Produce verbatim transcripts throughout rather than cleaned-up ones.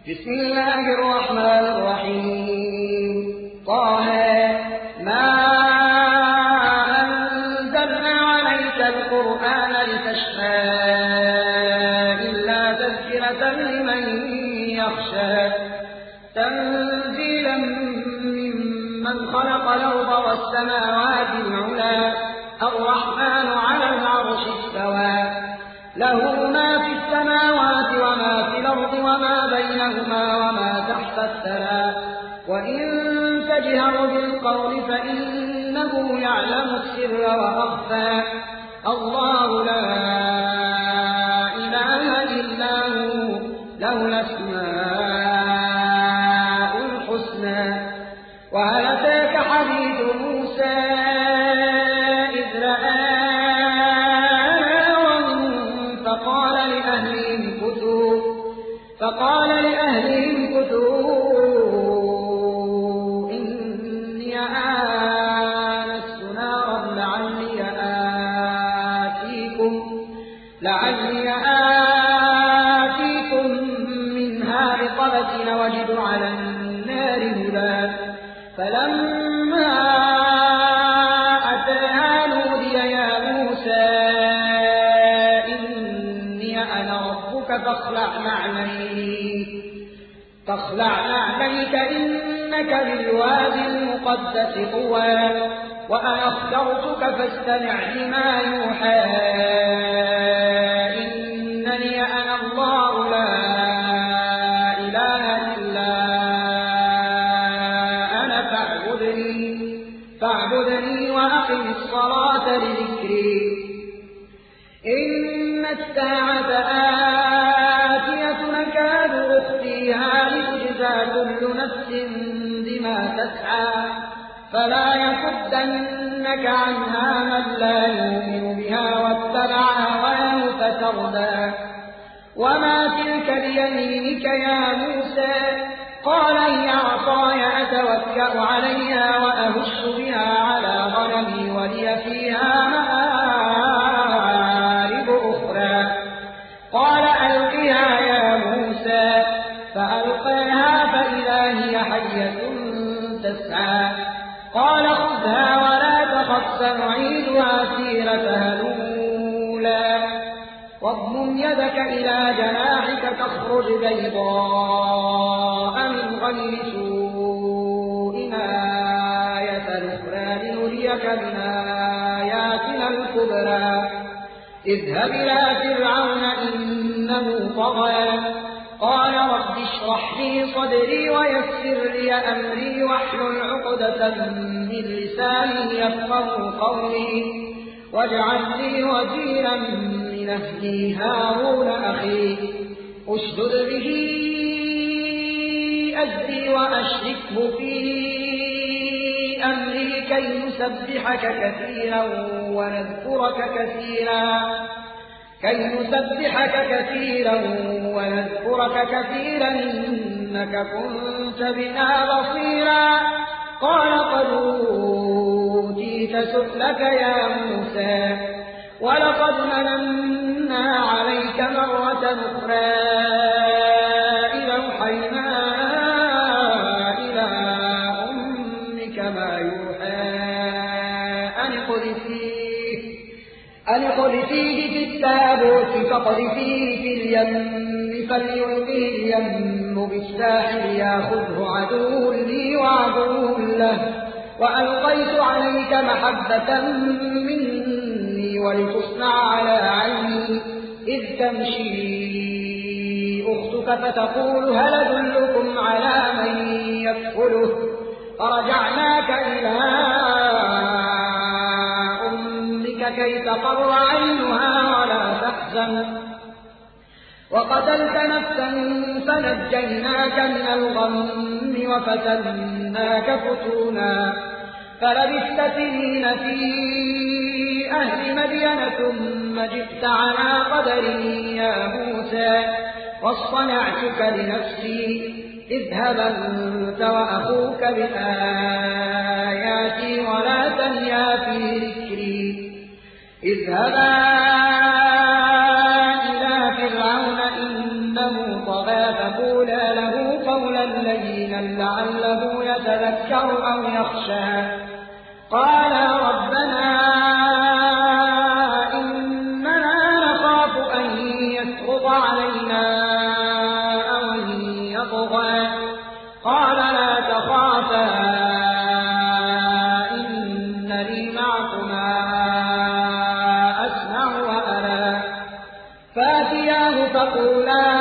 بسم الله الرحمن الرحيم. طه ما أنزلنا عليك القرآن لتشقى إلا تذكرة لمن يخشى تنزيلا ممن خلق الأرض والسماوات العلى الرحمن على العرش استوى له ما في السماوات وما في الأرض وما بينهما وما تحت الثرى وإن تجهر بالقول فإنه يعلم السر وأخفى الله لا إله إلا هو له الأسماء الحسنى. وهل أتاك حديث موسى إذ رأى فقال لأهلهم كثوا فقال لأهلهم كثوا إني آنست نارا لعلي آتيكم لعلي آتيكم منها بقبس وجد على النار هدى. فلما أتاها نودي يا موسى فاخلع نعليك فاخلع نعليك إنك بالواد المقدس طوى وأنا اخترتك فاستمع لما يوحى إنني أنا الله لا إله إلا أنا فاعبدني فاعبدني وأقم الصلاة لذكري إن الساعة آتية نكاد أخفيها لتجزى كل نفس بما تسعى فلا يصدنك عنها من لا يؤمن بها واتبع هواه فتردى. وما تلك بيمينك يا موسى قال هي عصاي أتوكأ عليها وأهش بها على غنمي ولي فيها مآرب أخرى. قال ألقها يا موسى فألقاها فإذا هي حية تسعى قال خذها ولا تخف سنعيدها سيرتها الأولى واضمم يدك إلى جناحك تخرج بيضاء من غير سوء آية أخرى لنريك من آياتنا الكبرى. اذهب إلى فرعون إنه طغى قال رب اشرح لي صدري ويسر لي أمري واحلل عقدة من لساني يفقهوا قولي واجعل لي وزيرا من أهلي هارون أخي اشدد به أزري وأشركه في أمري كي نسبحك كثيرا ونذكرك كثيرا كي نسبحك كثيرا ونذكرك كثيرا إنك كنت بنا بصيرا. قال قد أوتيت سؤلك يا موسى ولقد مننا عليك مرة أخرى إذ أوحينا إلى أمك ما يوحى أن اقذفيه أن اقذفيه في التابوت فاقذفيه في اليم فليلقه اليم بالساحل ياخذه عدو لي وعدو له وألقيت عليك محبة مني ولتصنع على عيني إذ تمشي أختك فتقول هل أدلكم على من يكفله فرجعناك إلى أمك كي تقر عينها ولا تحزن وقتلت نفسا فنجيناك من الغم وفتناك فتونا فلبثت سنين في أهل مدين ثم جئت على قدري يا موسى واصطنعتك لنفسي اذهب أنت وأخوك بآياتي ولا تنيا في ذكري اذهبا إلى فرعون إنه طغى فقولا له شيئا لعله يتذكر أو يخشى قال ربنا إننا نخاف أن يسقط علينا أو أن يطغى قال لا تخافا إنني معكما أسمع وأرى فاتياه فقولا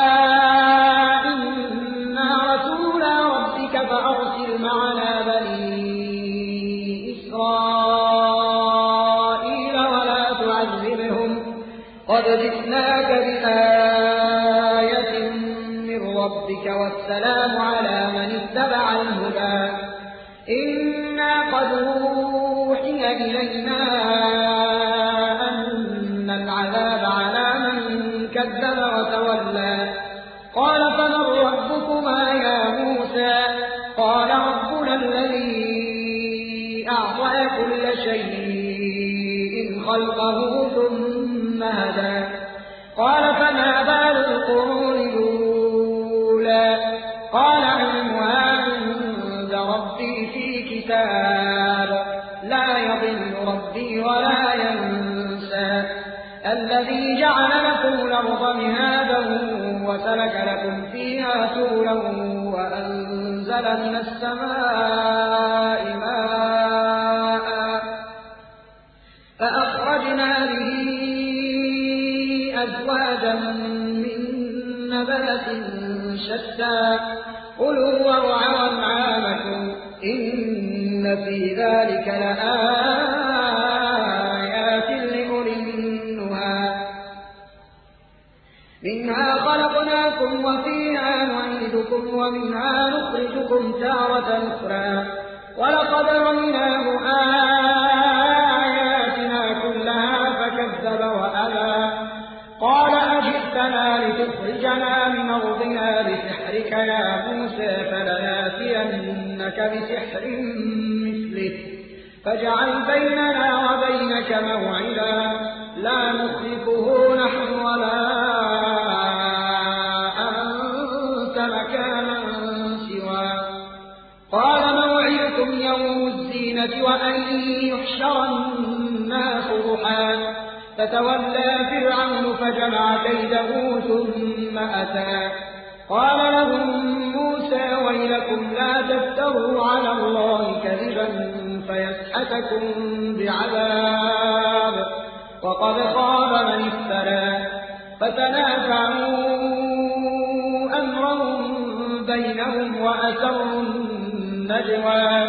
إنا رسولا ربك فأرسل معنا بني إسرائيل ولا تعذبهم قد جئناك بآية من ربك والسلام على من اتبع الهدى إنا قد أوحي إلينا أن العذاب على من كذب وتولى قال فمن ربكما يا موسى قال ربنا الذي أعطى كل شيء خلقه ثم هدى قال فما بال القرون الأولى قال علمها عند ربي في كتاب لا يضل ربي ولا ينسى الذي جعل لكم الأرض مهادا وسلك لكم فيها سبلا وأنزل من السماء ماء فأخرجنا به أزواجا من نبات شتى كلوا وارعوا أنعامكم إن في ذلك لآيات لأولي النهى منها خلقناكم وفيها نعيدكم ومنها نخرجكم تارة أخرى ولقد رأيناه آياتنا كلها فكذب وأبى قال أجئتنا لتخرجنا من أرضنا بسحرك يا موسى فلناتينك بسحر مثله فاجعل بيننا وبينك موعدا لا نخلفه نحن ولا أنت مكانا سوى قال موعدكم يوم الزينة وأن يحشر الناس ضحى فتولى فرعون فجمع كيده ثم أتى قال لهم موسى ويلكم لا تفتروا على الله كذبا فيسحتكم بعذاب وقد خاب من افترى فتنازعوا أمرهم بينهم وأسروا النجوى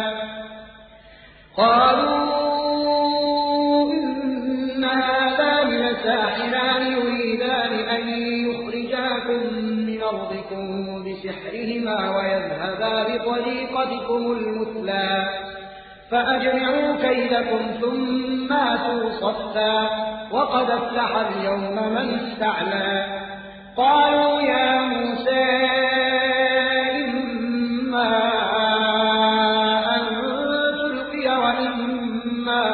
قالوا إن هذان لساحران يريدان أن يخرجاكم من أرضكم بسحرهما ويذهبا بطريقتكم المثلى فأجمعوا كيدكم ثم أتوا صفا وقد أفلح اليوم من استعلى قالوا يا موسى إما أن تلقي وإما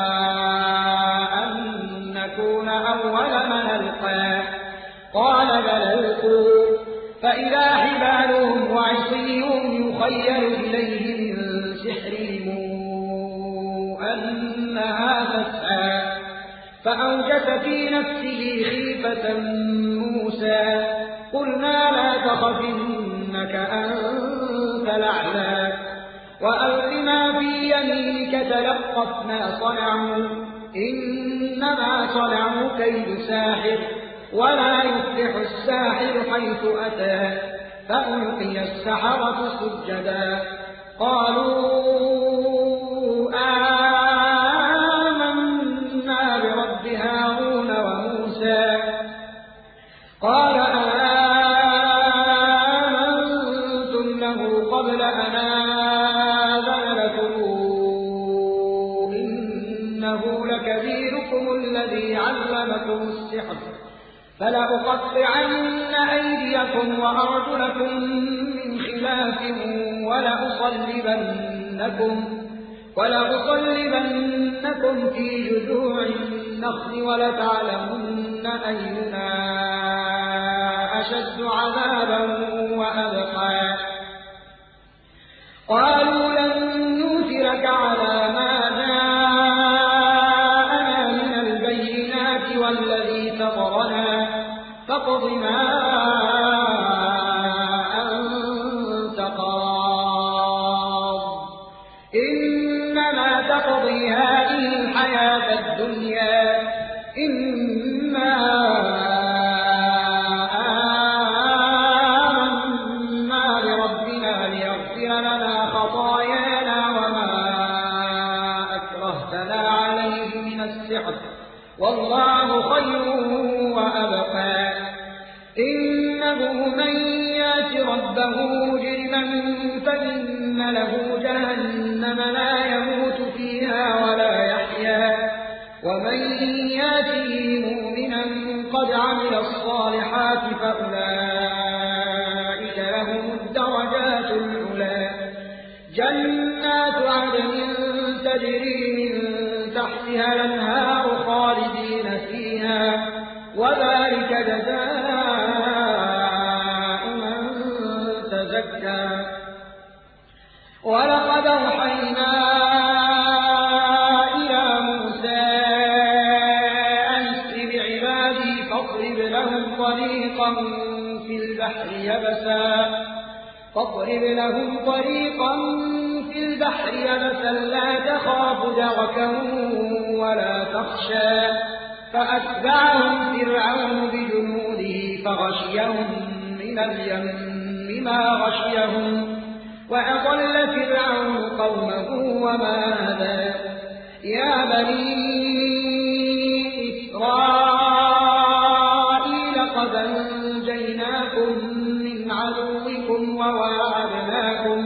أن نكون أول من ألقى قال بل ألقوا فإذا حبالهم وعصيهم يخيل إليه من سحرهم أنها تسعى فأوجس في نفسه خيفة موسى قلنا لا تخف إنك أنت الأعلى وألق ما في يمينك تلقف ما صنعوا إنما صنعوا كيد ساحر ولا يفلح الساحر حيث أتى فألقي السحرة سجدا قالوا آمنا برب هارون وموسى قال آمنتم له قبل أن آذن لكم إنه لكبيركم الذي علمكم السحر فلأقطعن أيديكم وأرجلكم من خلاف ولأصلبنكم ولأصلبنكم في جذوع النخل ولتعلمن أينا أشد عذابا وأبقى قالوا لن نؤثرك على ما جاءنا من البينات والذي فطرنا فاقض ما أنت قاض إنما تقضي هذه الحياة الدنيا إنا آمنا بربنا ليغفر لنا خطايانا وما أكرهتنا عليه من السحر والله خير وأبقى إنه من يات ربه مجرما فإن له جهنم لا يموت فيها ولا يحيا ومن ياته مؤمنا قد عمل الصالحات فأولئك لهم الدرجات العلى جنات عدن تجري من تحتها الأنهار خالدين فيها وذلك جزاء من تزكى ولقد أوحينا إلى موسى أن اسر بعبادي فاضرب لهم طريقا في البحر يبسا فاضرب لهم طريقا في البحر يبسا لا تخاف دركا ولا تخشى فأتبعهم فرعون بجنوده فغشيهم من اليم ما غشيهم وأضل فرعون قومه وما هدى يا بني إسرائيل قد أنجيناكم من عدوكم وواعدناكم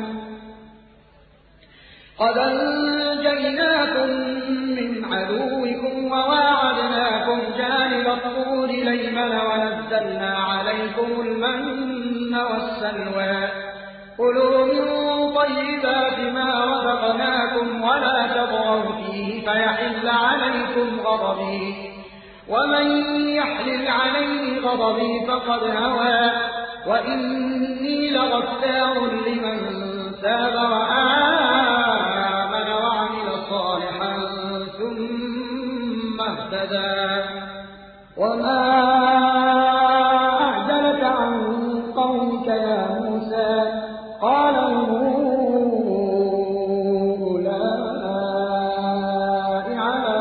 قد أنجيناكم من عدوكم وواعدناكم جانب الطور الأيمن ونزلنا عليكم المن والسلوى كلوا من طيبات ما رزقناكم ولا تطغوا فيه فيحل عليكم غضبي ومن يحلل عليه غضبي فقد هوى وإني لغفار لمن تاب وآمن وعمل صالحا ثم اهتدى وما أعجلك عن قومك يا موسى قال أولئك على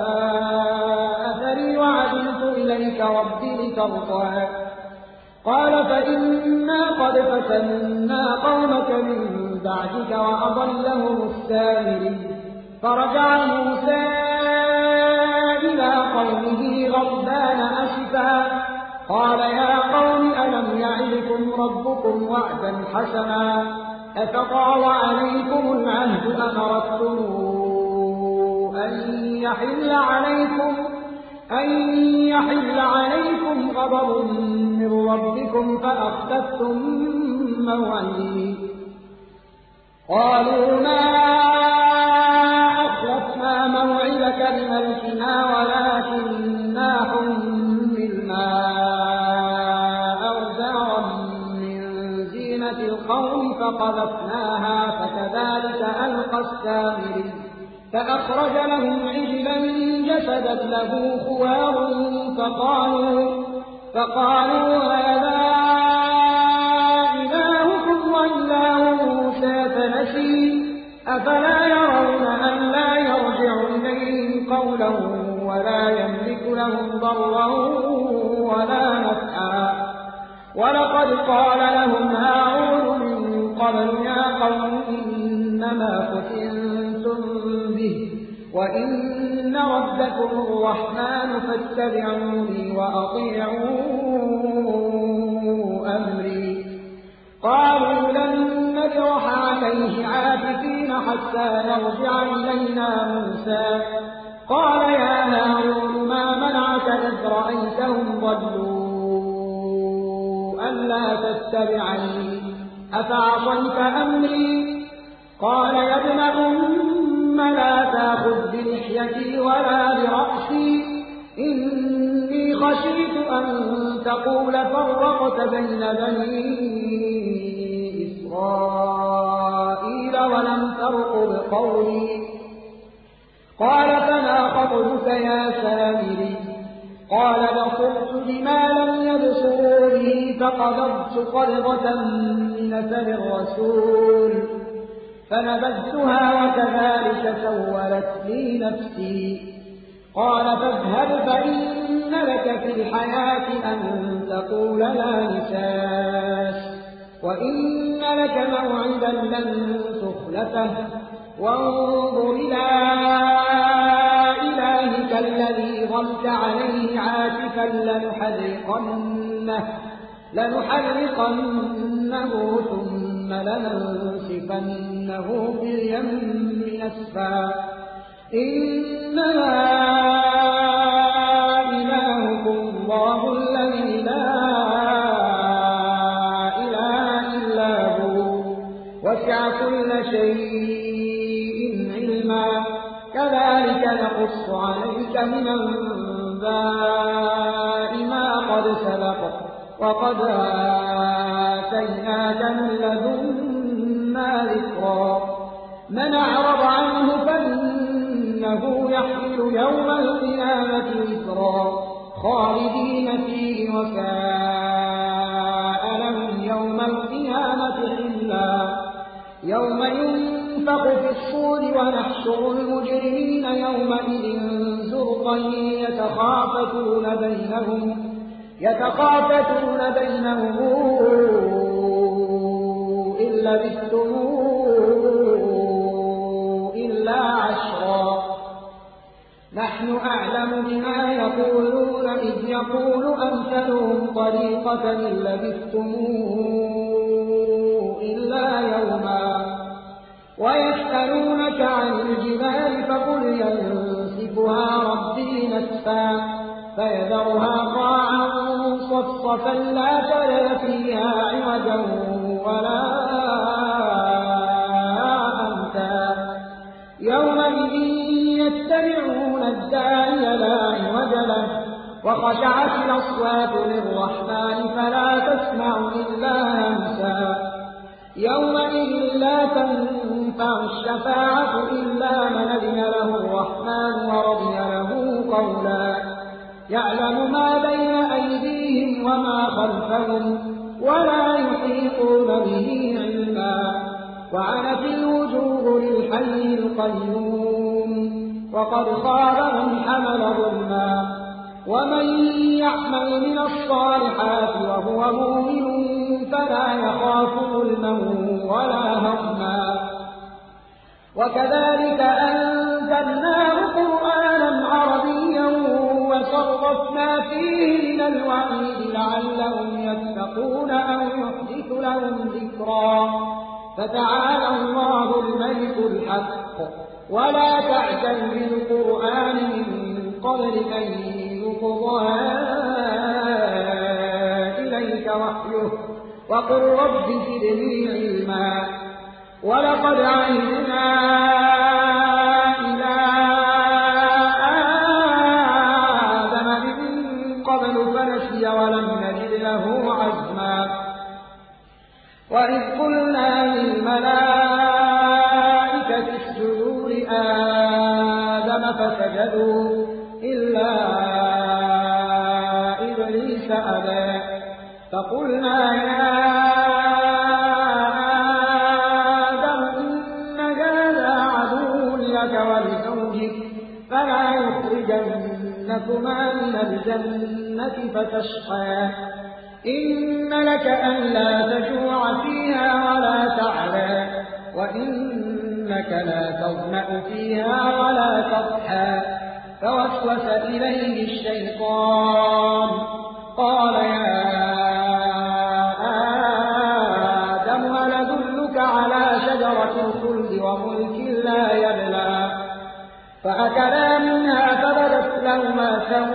أثري وعجلت إليك ربي لترضى قال فإنا قد فتنا قومك من بعدك وأضلهم السامري فرجع موسى إلى قومه غضبان أسفا قال يا قوم ألم يعدكم ربكم وعدا حسنا أفطال عليكم العهد أم أردتم أن يحل عليكم أن يحل عليكم غضب من ربكم فأخلفتم موعدي قالوا ما أخلفنا موعدك بملكنا ولكننا حملنا أوزارا من زينة القوم فقذفناها فكذلك ألقى السامري فأخرج لهم عجلا جسدا له خوار فقالوا, فقالوا هذا إلهكم وإله موسى فنسي أفلا يرون أن لا يرجع إليهم قولا ولا يملك لهم ضرا ولا نفعا ولقد قال لهم هارون من قبل يا قوم إنما فتنتم به وإن ربكم الرحمن فاتبعوني وأطيعوا أمري قالوا لن نبرح عليه عاكفين حتى يرجع إلينا موسى قال يا هارون ما منعك إذ رأيتهم ضلوا ألا تتبعني أفعصيت أمري قال يا ابن أم لا تأخذ بلحيتي ولا برأسي إني خشيت أن تقول فرقت بين بني إسرائيل فقدك يا سامري؟ قال بصرت بما لم يبصروا به فقبضت قبضة من أثر الرسول فنبذتها وكذلك سولت لي نفسي. قال فاذهب فإن لك في الحياة أن تقول لا مساس وإن لك موعدا لن تخلفه وانظر إلى إلهك الذي ظلت عليه عاكفا لنحرقنه, لنحرقنه ثم لننسفنه في اليم نسفا. إنما إلهكم الله الذي لا إله إلا هو وسع كل شيء علما. كذلك نقص عليك من أنباء ما قد سبق وقد آتيناك من لدنا ذكرا. من أعرض عنه فإنه يحمل يوم القيامة وزرا خالدين فيه وساء لهم يوم القيامة حملا. يوم ينفخ في الصور ونحشر المجرمين يومئذ زرقا يتخافتون بينهم يتخافتون بينهم إن لبثتم إلا عشرا. نحن أعلم بما يقولون إذ يقول أمثلهم طريقة إن لبثتم إلا يوما. ويسألونك عن الجبال فقل ينسفها ربي نسفا فيذرها قاعا صفصفا لا ترى فيها عوجا ولا أمتا. يومئذ يتبعون الداعي لا عوج له وخشعت الأصوات للرحمن فلا تسمع إلا همسا. يومئذ لا تنفع الشفاعة إلا من أذن له الرحمن ورضي له قولا. يعلم ما بين أيديهم وما خلفهم ولا يحيطون به علما. وعنت الوجوه للحي القيوم وقد خاب من حمل ظلما. ومن يعمل من الصالحات وهو مؤمن فلا يخاف ظلما ولا هضما. وكذلك أنزلناه قرآنا عربيا وصرفنا فيه من الوعيد لعلهم يتقون أو يحدث لهم ذكرا. فتعالى الله الملك الحق ولا تعجل بالقرآن من قبل أن يقضى إليك وحيه وقل رب زدني علما. ولقد عهدنا إلى آدم من قبل فنسي ولم نجد له عزما. وإذ قلنا للملائكة اسجدوا لآدم فسجدوا إلا إبليس أبى فقلنا يا آدم إن هذا عدو لك ولزوجك فلا يخرجنكما من الجنة فتشقى. إن لك ألا تجوع فيها ولا تعلى وإنك لا تظمأ فيها ولا تضحى. فوسوس إليه الشيطان قال يا آدم هل أدلك على شجرة الخلد وملك لا يبلى. فأكلا منها فبدت لهما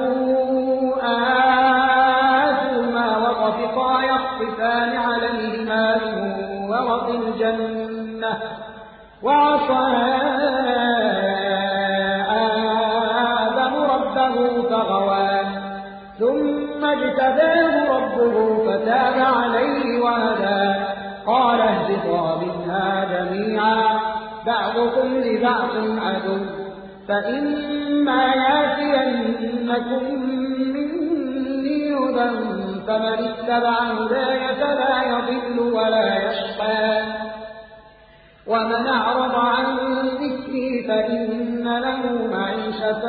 سوءاتهما وطفقا يخصفان عليهما من ورق الجنة وعصى فغوى ثم اجتباه ربه فتاب عليه وهدى. قال اهبطا منها جميعا بعضكم لبعض عدو فإما ياتينكم مني هدى فمن اتبع هداي فلا يضل ولا يشقى ومن أعرض عن ذكري فإن له معيشة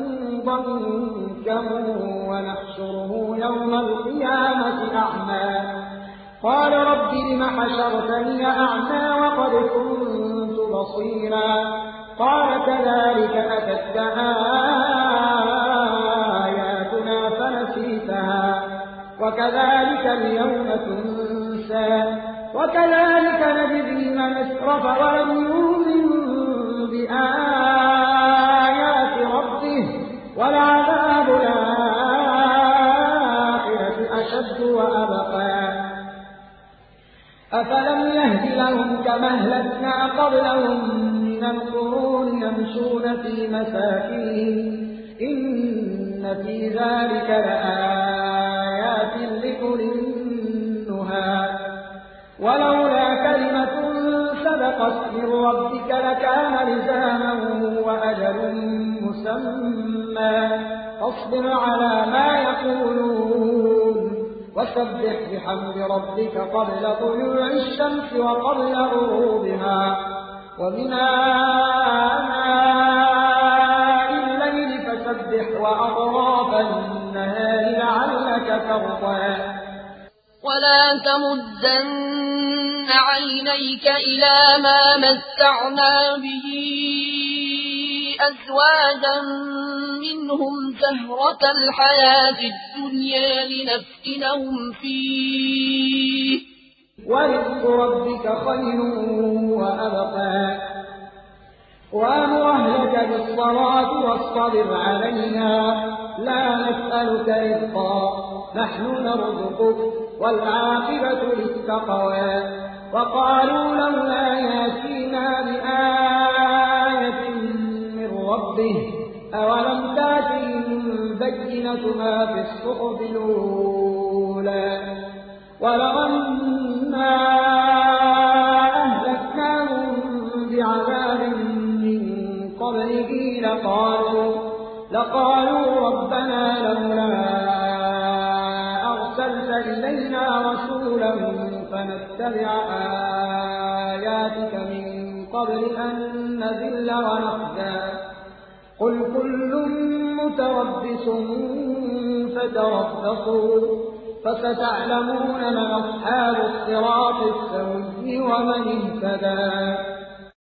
ضنكا ونحشره يوم القيامة أعمى قال رب لم حشرتني أعمى وقد كنت بصيرا قال كذلك أتتك آياتنا فنسيتها وكذلك اليوم تنسى وكذلك نجزي من اسرف ولم يؤمن بآيات ربه ولعذاب الآخرة أشد وأبقى أفلم يهد لهم كما أهلكنا قبلهم من القرون يمشون في مساكنهم إن في ذلك لآيات لأولي النهى ولولا كلمة سبقت من ربك لكان لزاما وأجل مسمى فاصبر على ما يقولون وسبح بحمد ربك قبل طلوع الشمس وقبل غروبها ومن آناء الليل فسبح وأطراف النهار لعلك ترضى ولا تمدن عينيك إلى ما متعنا به أزواجا منهم زهرة الحياة الدنيا لنفتنهم فيه ورزق ربك خير وأبقى وأمر أهلك بالصلاة واصطبر عليها لا نسألك رزقا نحن نرزقك والعاقبة للتقوى وقالوا لولا يأتينا بآية من ربه أولم تأتهم بينة ما في الصحف الأولى ولو أنا أهلكناهم بعذاب من قبله لقالوا لقالوا ربنا لولا أرسلت إلينا رسولا فنتبع آياتك من قبل أن نذل ونخزى قل كل متربص فتربصوا فستعلمون من أصحاب الصراط السوي ومن اهتدى